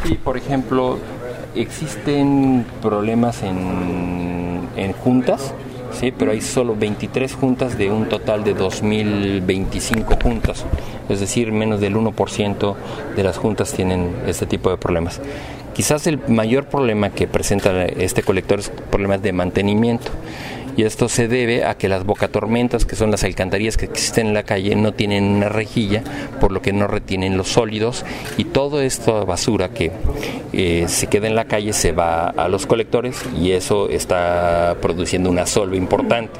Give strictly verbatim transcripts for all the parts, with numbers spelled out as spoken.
Sí, por ejemplo, existen problemas en, en juntas, sí, pero hay solo veintitrés juntas de un total de dos mil veinticinco juntas, es decir, menos del uno por ciento de las juntas tienen este tipo de problemas. Quizás el mayor problema que presenta este colector es problemas de mantenimiento. Y esto se debe a que las bocatormentas, que son las alcantarillas que existen en la calle, no tienen una rejilla, por lo que no retienen los sólidos, y toda esta basura que eh, se queda en la calle se va a los colectores y eso está produciendo una solva importante.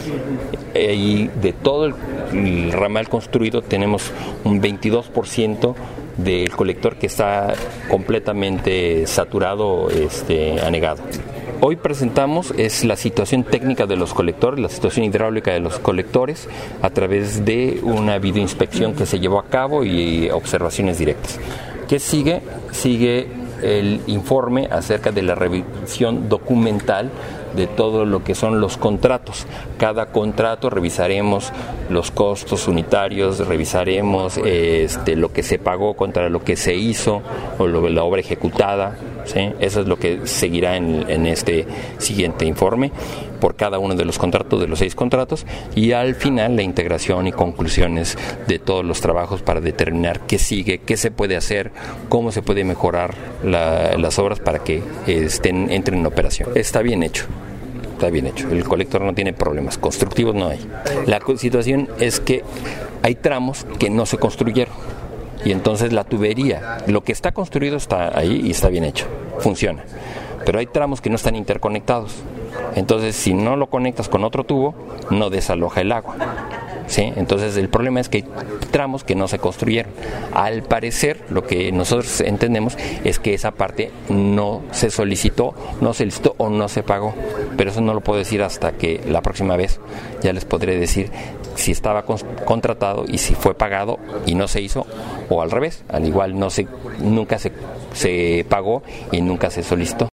Y de todo el, el ramal construido tenemos un veintidós por ciento del colector que está completamente saturado, este, anegado. Hoy presentamos es la situación técnica de los colectores, la situación hidráulica de los colectores a través de una videoinspección que se llevó a cabo y observaciones directas. ¿Qué sigue? Sigue el informe acerca de la revisión documental de todo lo que son los contratos. Cada contrato revisaremos los costos unitarios, revisaremos este, lo que se pagó contra lo que se hizo o lo, la obra ejecutada, ¿sí? Eso es lo que seguirá en, en este siguiente informe por cada uno de los contratos, de los seis contratos, y al final la integración y conclusiones de todos los trabajos para determinar qué sigue, qué se puede hacer, cómo se puede mejorar la, las obras para que estén, entren en operación. Está bien hecho. Está bien hecho, el colector no tiene problemas, constructivos no hay. La situación es que hay tramos que no se construyeron y entonces la tubería, lo que está construido está ahí y está bien hecho, funciona, pero hay tramos que no están interconectados, entonces si no lo conectas con otro tubo no desaloja el agua. ¿Sí? Entonces el problema es que hay tramos que no se construyeron. Al parecer lo que nosotros entendemos es que esa parte no se solicitó, no se licitó o no se pagó, pero eso no lo puedo decir hasta que la próxima vez ya les podré decir si estaba con, contratado y si fue pagado y no se hizo, o al revés, al igual no se, nunca se, se pagó y nunca se solicitó.